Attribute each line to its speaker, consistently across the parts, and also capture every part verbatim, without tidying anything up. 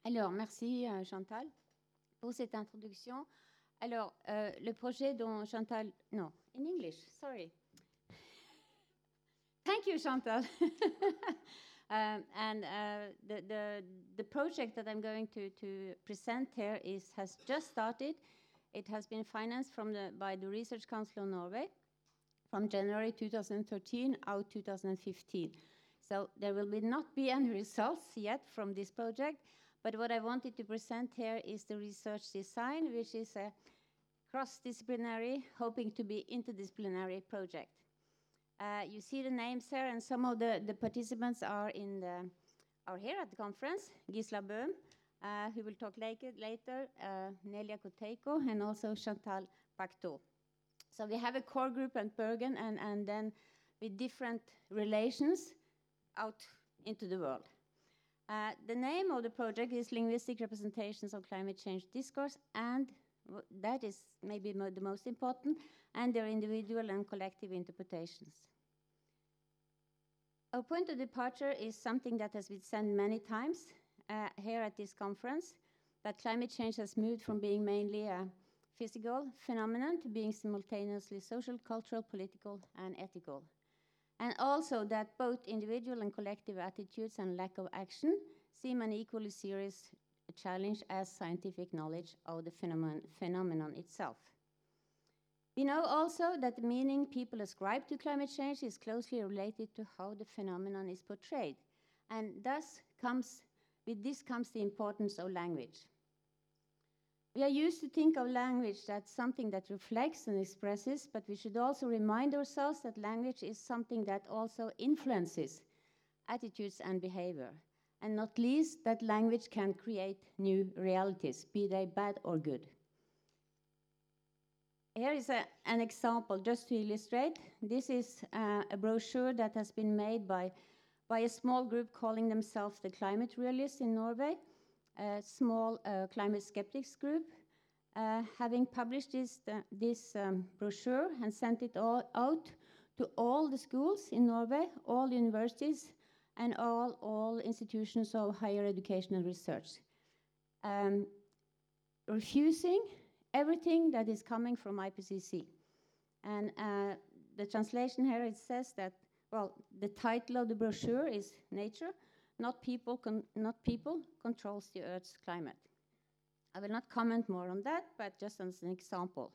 Speaker 1: Alors, merci euh, Chantal pour cette introduction. Alors, euh, le projet dont Chantal... No, in English, sorry. Thank you, Chantal. um, and uh, the, the, the project that I'm going to, to present here is, has just started. It has been financed from the, by the Research Council of Norway from January two thousand thirteen out two thousand fifteen. So there will be not be any results yet from this project, but what I wanted to present here is the research design, which is a cross-disciplinary, hoping to be interdisciplinary project. Uh, you see the names here, and some of the, the participants are in the, are here at the conference. Gisla Böhm, uh, who will talk later, later uh, Nelia Koteiko, and also Chantal Pacto. So we have a core group at Bergen, and, and then with different relations out into the world. Uh, the name of the project is Linguistic Representations of Climate Change Discourse, and that is maybe mo the most important, and their individual and collective interpretations. Our point of departure is something that has been said many times uh, here at this conference, that climate change has moved from being mainly a physical phenomenon to being simultaneously social, cultural, political, and ethical. And also that both individual and collective attitudes and lack of action seem an equally serious challenge as scientific knowledge of the phenomenon, phenomenon itself. We know also that the meaning people ascribe to climate change is closely related to how the phenomenon is portrayed. And thus comes, with this comes the importance of language. We are used to think of language as something that reflects and expresses, but we should also remind ourselves that language is something that also influences attitudes and behavior, and not least that language can create new realities, be they bad or good. Here is a, an example just to illustrate. This is uh, a brochure that has been made by, by a small group calling themselves the Climate Realists in Norway, a small uh, climate skeptics group, uh, having published this, uh, this um, brochure and sent it all out to all the schools in Norway, all universities, and all, all institutions of higher education and research, um, refusing everything that is coming from I P C C. And uh, the translation here, it says that, well, the title of the brochure is Nature, not people, con not people controls the Earth's climate. I will not comment more on that, but just as an example.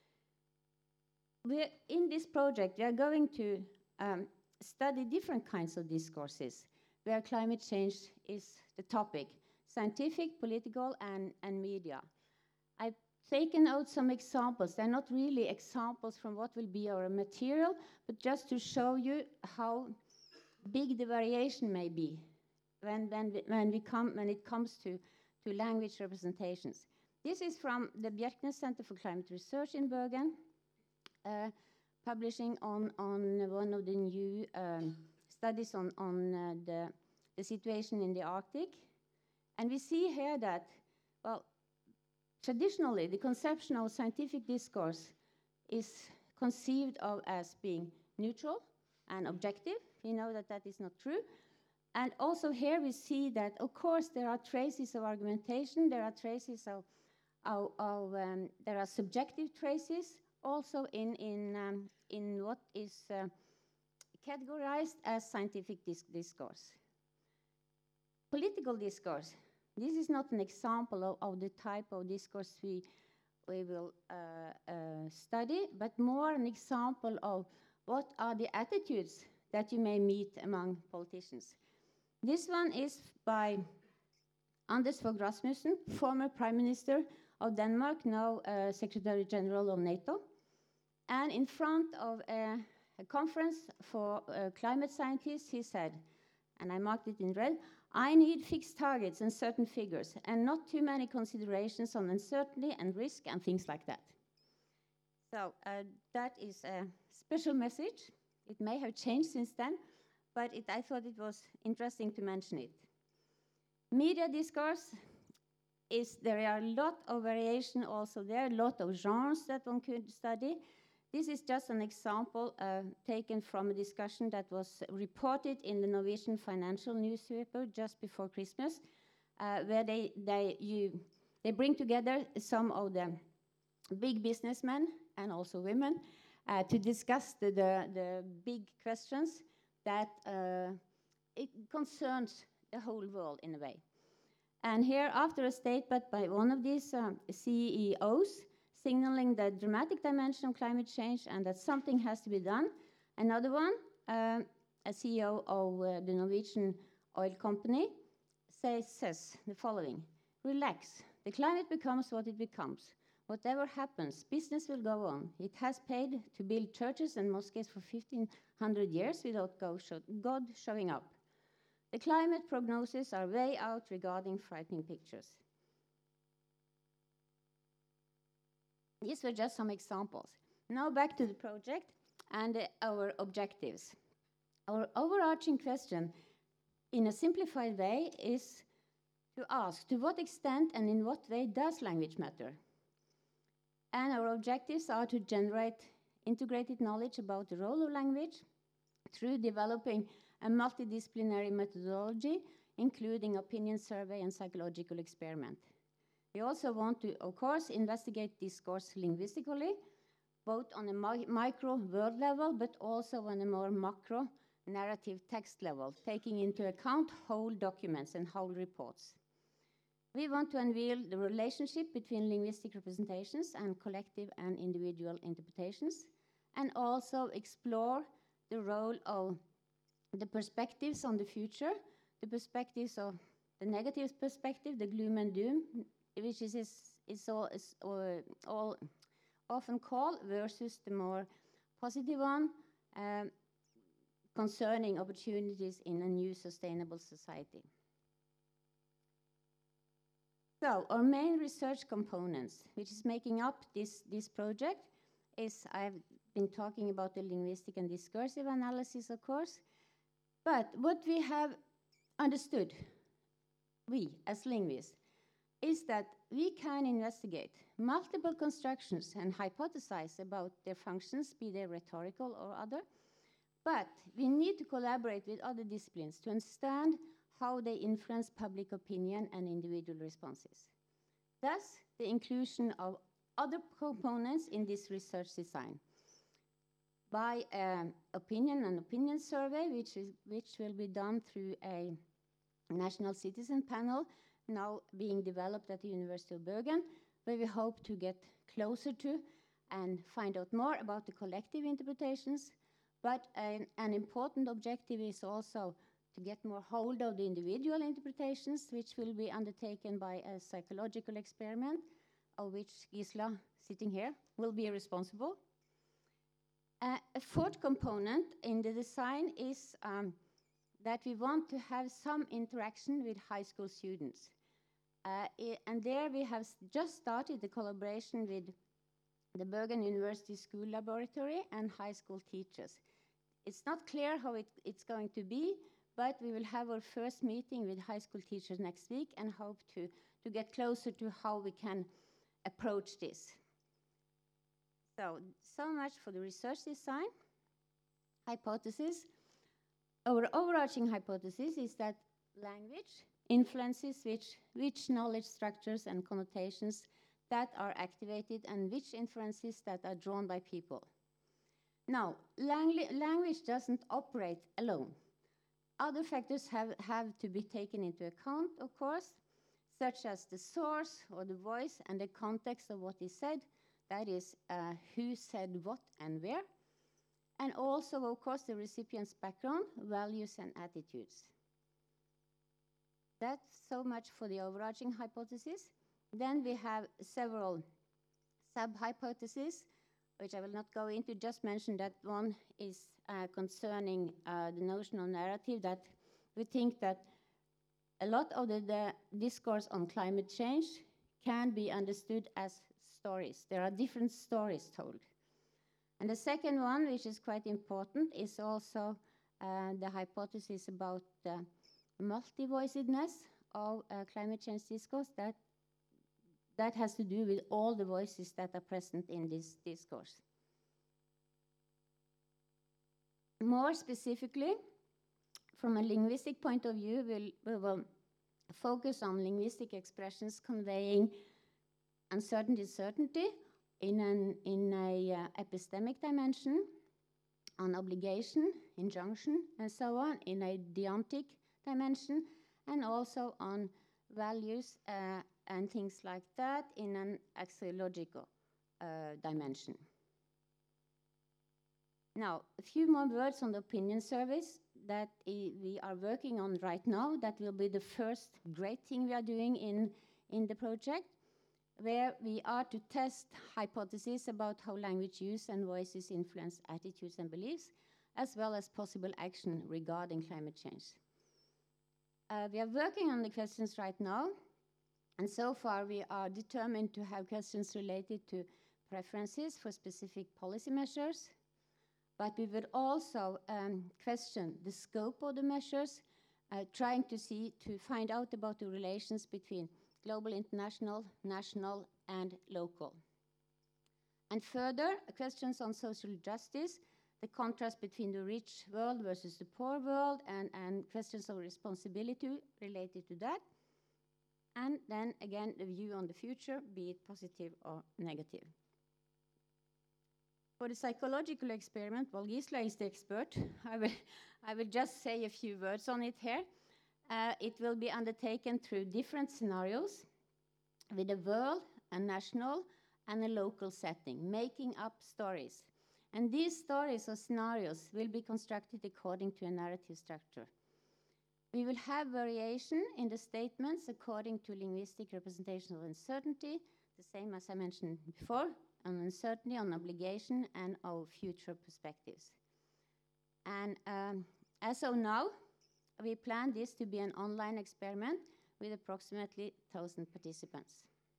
Speaker 1: We're, in this project, we are going to um, study different kinds of discourses where climate change is the topic, scientific, political, and, and media. I've taken out some examples. They're not really examples from what will be our material, but just to show you how big the variation may be when, when, we, when, we come, when it comes to, to language representations. This is from the Bjerknes Center for Climate Research in Bergen, uh, publishing on, on one of the new um, studies on, on uh, the, the situation in the Arctic. And we see here that, well, traditionally, the conception of scientific discourse is conceived of as being neutral and objective. We know that that is not true. And also here we see that, of course, there are traces of argumentation, there are traces of, of, of um, there are subjective traces also in, in, um, in what is uh, categorized as scientific dis discourse. Political discourse. This is not an example of, of the type of discourse we, we will uh, uh, study, but more an example of what are the attitudes that you may meet among politicians. This one is by Anders Fogh Rasmussen, former Prime Minister of Denmark, now uh, Secretary General of NATO. And in front of a, a conference for uh, climate scientists, he said, and I marked it in red, I need fixed targets and certain figures, and not too many considerations on uncertainty and risk and things like that. So uh, that is a special message. It may have changed since then, but it, I thought it was interesting to mention it. Media discourse is, there are a lot of variation also there, a lot of genres that one could study. This is just an example uh, taken from a discussion that was reported in the Norwegian financial newspaper just before Christmas. uh, where they, they, you, they bring together some of the big businessmen and also women uh, to discuss the, the, the big questions that uh, it concerns the whole world in a way. And here, after a statement by one of these um, C E Os signaling the dramatic dimension of climate change and that something has to be done, another one, uh, a C E O of uh, the Norwegian oil company, says, says the following: relax, the climate becomes what it becomes. Whatever happens, business will go on. It has paid to build churches and mosques for fifteen hundred years without God showing up. The climate prognoses are way out regarding frightening pictures. These were just some examples. Now back to the project and uh, our objectives. Our overarching question, in a simplified way, is to ask to what extent and in what way does language matter? And our objectives are to generate integrated knowledge about the role of language through developing a multidisciplinary methodology, including opinion survey and psychological experiment. We also want to, of course, investigate discourse linguistically, both on a mi micro word level, but also on a more macro narrative text level, taking into account whole documents and whole reports. We want to unveil the relationship between linguistic representations and collective and individual interpretations, and also explore the role of the perspectives on the future, the perspectives of the negative perspective, the gloom and doom, which is, is, is, all, is uh, all often called, versus the more positive one, um, concerning opportunities in a new sustainable society. So our main research components, which is making up this, this project, is I've been talking about the linguistic and discursive analysis, of course, but what we have understood, we as linguists, is that we can investigate multiple constructions and hypothesize about their functions, be they rhetorical or other, but we need to collaborate with other disciplines to understand how they influence public opinion and individual responses. Thus, the inclusion of other components in this research design by an opinion and opinion survey, which, is, which will be done through a national citizen panel now being developed at the University of Bergen, where we hope to get closer to and find out more about the collective interpretations. But an, an important objective is also to get more hold of the individual interpretations, which will be undertaken by a psychological experiment, of which Gisela, sitting here, will be responsible. Uh, a fourth component in the design is um, that we want to have some interaction with high school students. Uh, and there we have just started the collaboration with the Bergen University School Laboratory and high school teachers. It's not clear how it, it's going to be, but we will have our first meeting with high school teachers next week and hope to, to get closer to how we can approach this. So, so much for the research design. Hypothesis. Our overarching hypothesis is that language influences which, which knowledge structures and connotations that are activated and which inferences that are drawn by people. Now, lang language doesn't operate alone. Other factors have, have to be taken into account, of course, such as the source or the voice and the context of what is said, that is, uh, who said what and where, and also, of course, the recipient's background, values, and attitudes. That's so much for the overarching hypothesis. Then we have several sub-hypotheses, which I will not go into, just mention that one is uh, concerning uh, the notion of narrative, that we think that a lot of the, the discourse on climate change can be understood as stories. There are different stories told. And the second one, which is quite important, is also uh, the hypothesis about the multi-voicedness of uh, climate change discourse. That, that has to do with all the voices that are present in this discourse. More specifically, from a linguistic point of view, we'll, we will focus on linguistic expressions conveying uncertainty, certainty in an in a uh, epistemic dimension, on obligation, injunction, and so on in a deontic dimension, and also on values uh, and things like that in an axiological uh, dimension. Now, a few more words on the opinion service that we are working on right now. That will be the first great thing we are doing in, in the project, where we are to test hypotheses about how language use and voices influence attitudes and beliefs, as well as possible action regarding climate change. Uh, we are working on the questions right now, and so far we are determined to have questions related to preferences for specific policy measures, but we would also um, question the scope of the measures, uh, trying to see, to find out about the relations between global, international, national, and local. And further, questions on social justice, the contrast between the rich world versus the poor world, and, and questions of responsibility related to that. And then again, the view on the future, be it positive or negative. For the psychological experiment, well, Gisela is the expert. I will, I will just say a few words on it here. Uh, it will be undertaken through different scenarios with a world, a national, and a local setting, making up stories. And these stories or scenarios will be constructed according to a narrative structure. We will have variation in the statements according to linguistic representation of uncertainty, the same as I mentioned before, on uncertainty, on obligation, and our future perspectives. And um, as of now, we plan this to be an online experiment with approximately one thousand participants.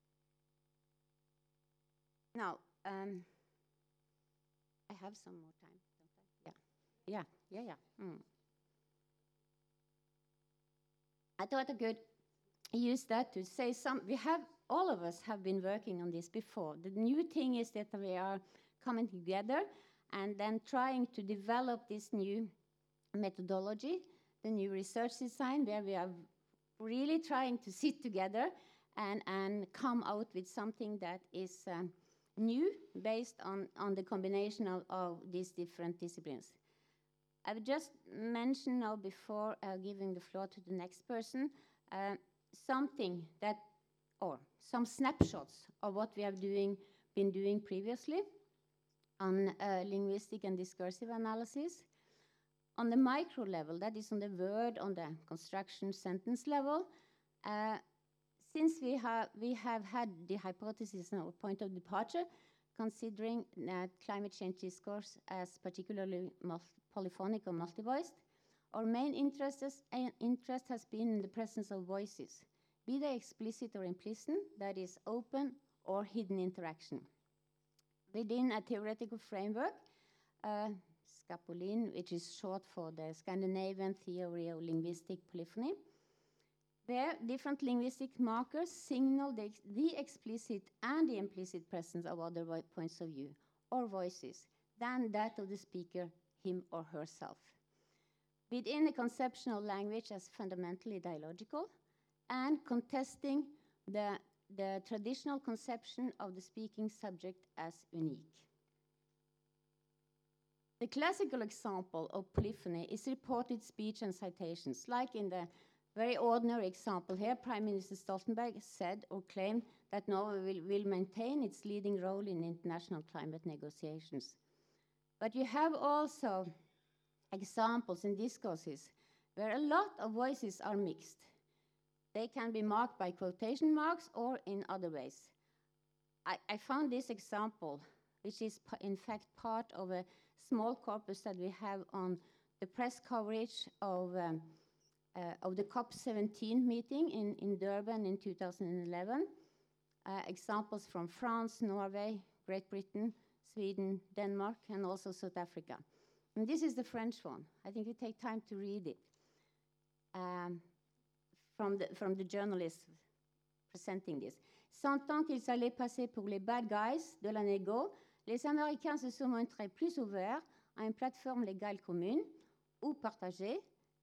Speaker 1: Now, um, I have some more time, don't I? Yeah, yeah, yeah, yeah. Mm. I thought I could use that to say some, we have, all of us have been working on this before. The new thing is that we are coming together and then trying to develop this new methodology, the new research design, where we are really trying to sit together and, and come out with something that is um, new based on, on the combination of, of these different disciplines. I would just mention now before uh, giving the floor to the next person, uh, something that, or some snapshots of what we have doing, been doing previously on uh, linguistic and discursive analysis. On the micro level, that is on the word, on the construction sentence level, uh, since we have, we have had the hypothesis and our point of departure, considering that climate change discourse as particularly polyphonic or multi-voiced, our main interest, is, uh, interest has been in the presence of voices, be they explicit or implicit, that is open or hidden interaction. Within a theoretical framework, uh, Scapolin, which is short for the Scandinavian Theory of Linguistic Polyphony, where different linguistic markers signal the, ex the explicit and the implicit presence of other points of view or voices than that of the speaker, him or herself. Within the conception of language as fundamentally dialogical and contesting the, the traditional conception of the speaking subject as unique. The classical example of polyphony is reported speech and citations, like in the very ordinary example here. Prime Minister Stoltenberg said or claimed that Norway will, will maintain its leading role in international climate negotiations. But you have also examples in discourses where a lot of voices are mixed. They can be marked by quotation marks or in other ways. I, I found this example, which is in fact part of a small corpus that we have on the press coverage of, um, uh, of the COP seventeen meeting in, in Durban in two thousand eleven. Uh, examples from France, Norway, Great Britain, Sweden, Denmark, and also South Africa. And this is the French one. I think you take time to read it. Um, from, the, from the journalist presenting this. Sentant qu'ils allaient passer pour les bad guys de la négo, les Américains se sont montrés plus ouverts à une plateforme légale commune ou partagée,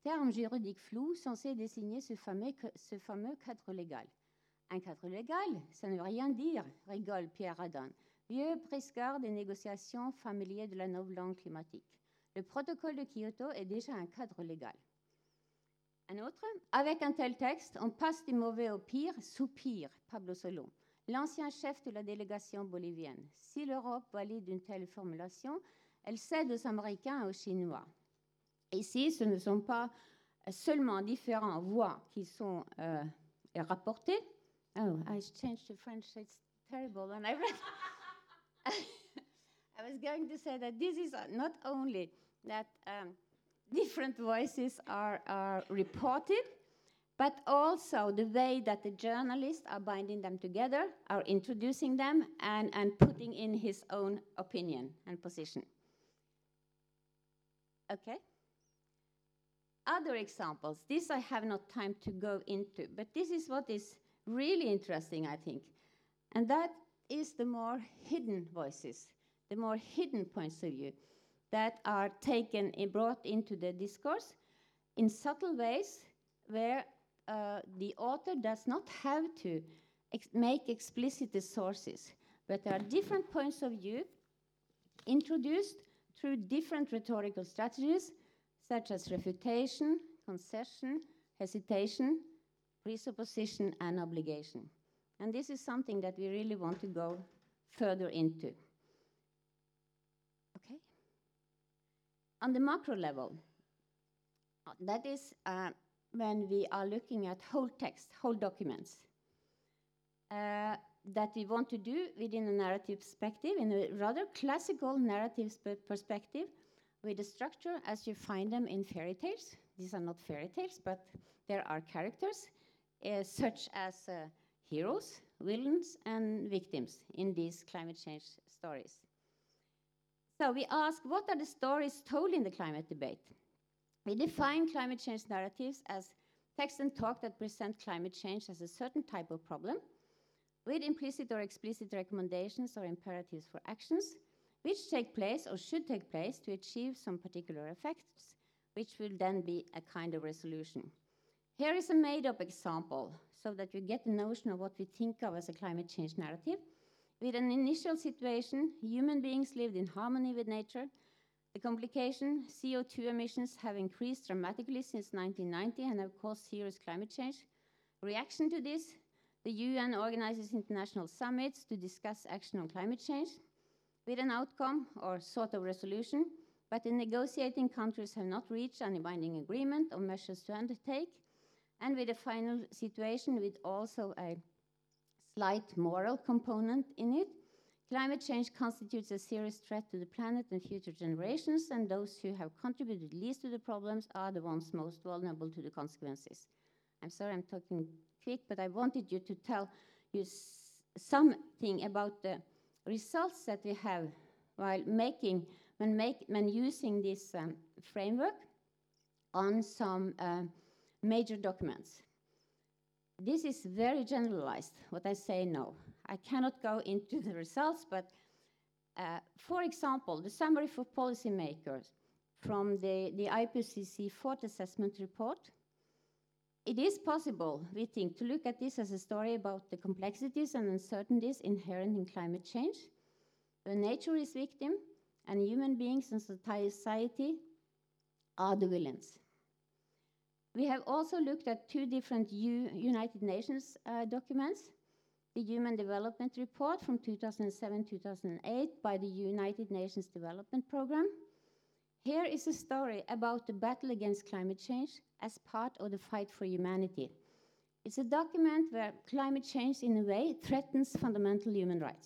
Speaker 1: terme juridique flou censé désigner ce fameux, ce fameux cadre légal. Un cadre légal, ça ne veut rien dire, rigole Pierre Radin, vieux prescripteur des négociations familier de la nouvelle langue climatique. Le protocole de Kyoto est déjà un cadre légal. Un autre, avec un tel texte, on passe du mauvais au pire, soupire Pablo Solon, l'ancien chef de la délégation bolivienne. Si l'Europe valide une telle formulation, elle cède aux Américains et aux Chinois. Ici, ce ne sont pas seulement différentes voix qui sont euh, rapportées. Oh, I changed to French, it's terrible. When I read, I was going to say that this is not only that um, different voices are, are reported, but also the way that the journalists are binding them together, are introducing them, and, and putting in his own opinion and position. Okay? Other examples, this I have not time to go into, but this is what is really interesting, I think. And that is the more hidden voices, the more hidden points of view that are taken and brought into the discourse in subtle ways where uh, the author does not have to ex make explicit the sources, but there are different points of view introduced through different rhetorical strategies, such as refutation, concession, hesitation, presupposition, and obligation. And this is something that we really want to go further into. Okay? On the macro level, that is uh, when we are looking at whole text, whole documents, uh, that we want to do within a narrative perspective, in a rather classical narrative perspective, with the structure as you find them in fairy tales. These are not fairy tales, but there are characters, uh, such as uh, heroes, villains, and victims in these climate change stories. So we ask, what are the stories told in the climate debate? We define climate change narratives as text and talk that present climate change as a certain type of problem, with implicit or explicit recommendations or imperatives for actions, which take place or should take place to achieve some particular effects, which will then be a kind of resolution. Here is a made-up example so that you get the notion of what we think of as a climate change narrative. With an initial situation, human beings lived in harmony with nature. The complication, C O two emissions have increased dramatically since nineteen ninety and have caused serious climate change. Reaction to this, the U N organizes international summits to discuss action on climate change, with an outcome or sort of resolution, but the negotiating countries have not reached any binding agreement or measures to undertake, and with a final situation with also a slight moral component in it. Climate change constitutes a serious threat to the planet and future generations, and those who have contributed least to the problems are the ones most vulnerable to the consequences. I'm sorry I'm talking quick, but I wanted you to tell you something about the results that we have while making, when, make, when using this um, framework on some uh, major documents. This is very generalized, what I say now. I cannot go into the results, but uh, for example, the summary for policymakers from the, the I P C C fourth assessment report. It is possible, we think, to look at this as a story about the complexities and uncertainties inherent in climate change, where nature is victim and human beings and society are the villains. We have also looked at two different U United Nations uh, documents, the Human Development Report from two thousand seven to two thousand eight by the United Nations Development Programme. Here is a story about the battle against climate change as part of the fight for humanity. It's a document where climate change, in a way, threatens fundamental human rights.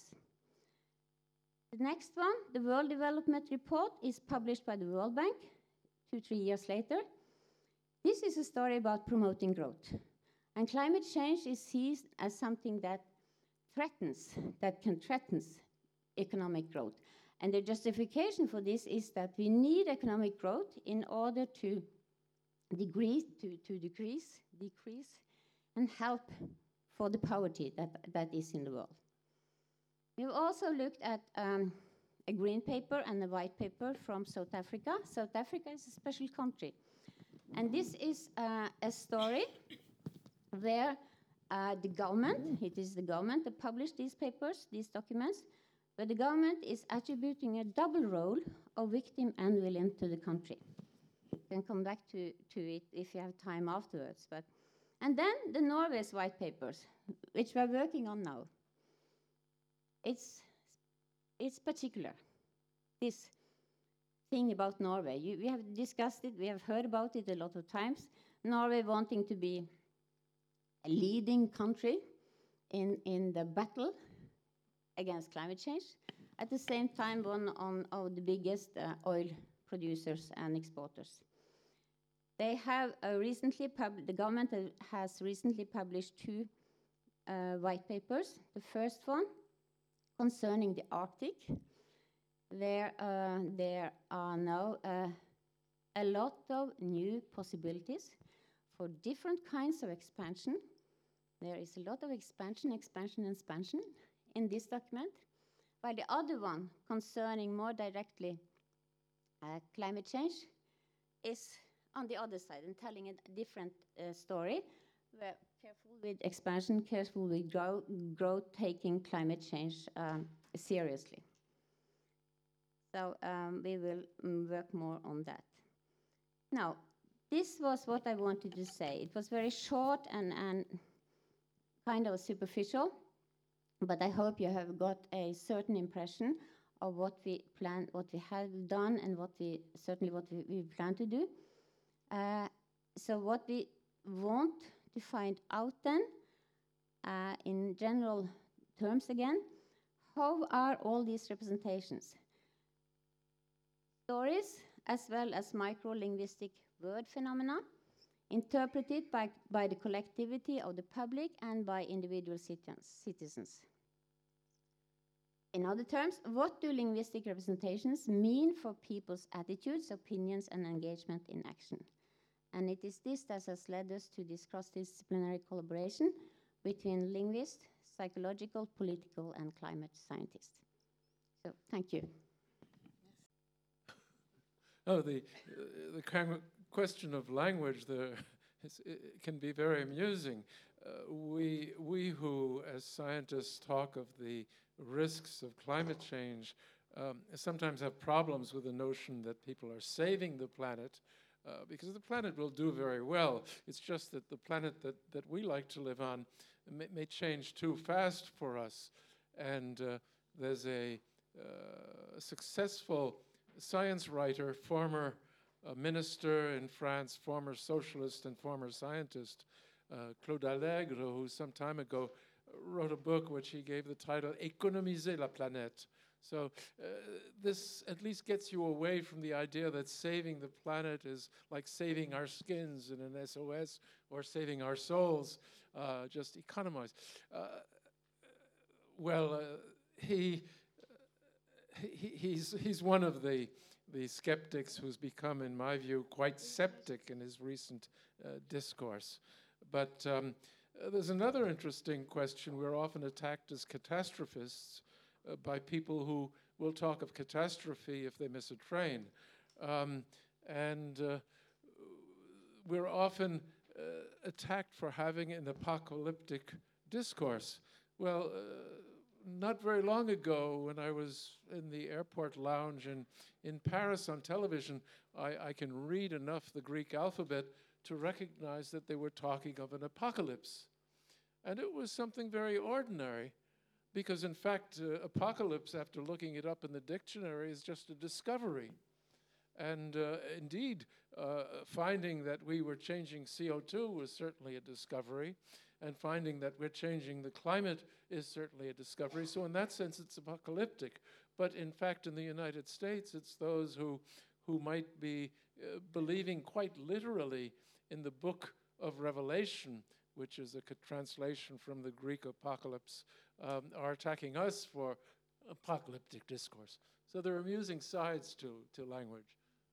Speaker 1: The next one, the World Development Report, is published by the World Bank two, three years later. This is a story about promoting growth. And climate change is seen as something that threatens, that can threaten economic growth. And the justification for this is that we need economic growth in order to decrease, to, to decrease, decrease, and help for the poverty that, that is in the world. We've also looked at um, a green paper and a white paper from South Africa. South Africa is a special country. And this is uh, a story where uh, the government, it is the government that published these papers, these documents, but the government is attributing a double role of victim and villain to the country. You can come back to, to it if you have time afterwards. But, and then the Norway's white papers, which we're working on now. It's, it's particular, this thing about Norway. You, we have discussed it, we have heard about it a lot of times. Norway wanting to be a leading country in, in the battle against climate change. At the same time, one on, of the biggest uh, oil producers and exporters. They have uh, recently, the government uh, has recently published two uh, white papers. The first one concerning the Arctic, where uh, there are now uh, a lot of new possibilities for different kinds of expansion. There is a lot of expansion, expansion, expansion in this document, while the other one concerning more directly uh, climate change is on the other side and telling a different uh, story, where careful with expansion, careful with grow growth, taking climate change um, seriously. So um, we will mm, work more on that. Now, this was what I wanted to say. It was very short and, and kind of superficial, but I hope you have got a certain impression of what we plan, what we have done, and what we certainly what we, we plan to do. Uh, so what we want to find out then, uh, in general terms again, how are all these representations, stories as well as micro-linguistic word phenomena, interpreted by, by the collectivity of the public and by individual citizens. In other terms, what do linguistic representations mean for people's attitudes, opinions, and engagement in action? And it is this that has led us to this cross-disciplinary collaboration between linguists, psychological, political, and climate scientists. So, thank you.
Speaker 2: Oh, the, uh, the question of language there is, it can be very amusing. Uh, we, we who, as scientists, talk of the risks of climate change um, sometimes have problems with the notion that people are saving the planet, uh, because the planet will do very well. It's just that the planet that, that we like to live on may, may change too fast for us. And uh, there's a uh, successful science writer, former uh, minister in France, former socialist and former scientist, uh, Claude Allègre, who some time ago wrote a book which he gave the title Économiser la planète. So uh, this at least gets you away from the idea that saving the planet is like saving our skins in an S O S or saving our souls, uh, just economize. Uh, well, uh, he He, he's, he's one of the, the skeptics who's become, in my view, quite septic in his recent uh, discourse. But um, uh, there's another interesting question. We're often attacked as catastrophists uh, by people who will talk of catastrophe if they miss a train. Um, and uh, we're often uh, attacked for having an apocalyptic discourse. Well, uh, not very long ago, when I was in the airport lounge in, in Paris on television, I, I can read enough the Greek alphabet to recognize that they were talking of an apocalypse. And it was something very ordinary, because in fact, uh, apocalypse, after looking it up in the dictionary, is just a discovery. And uh, indeed, uh, finding that we were changing C O two was certainly a discovery. And finding that we're changing the climate is certainly a discovery. So in that sense, it's apocalyptic. But in fact, in the United States, it's those who, who might be uh, believing quite literally in the book of Revelation, which is a translation from the Greek apocalypse, um, are attacking us for apocalyptic discourse. So there are amusing sides to, to language.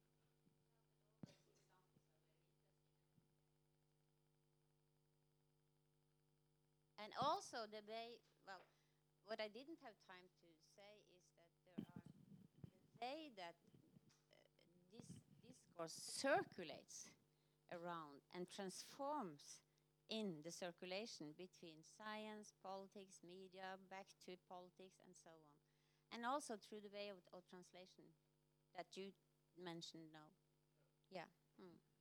Speaker 1: And also the way, well, what I didn't have time to say is that there are, the way that uh, this discourse circulates around and transforms in the circulation between science, politics, media, back to politics, and so on. And also through the way of, of translation that you mentioned now. Yeah. Mm.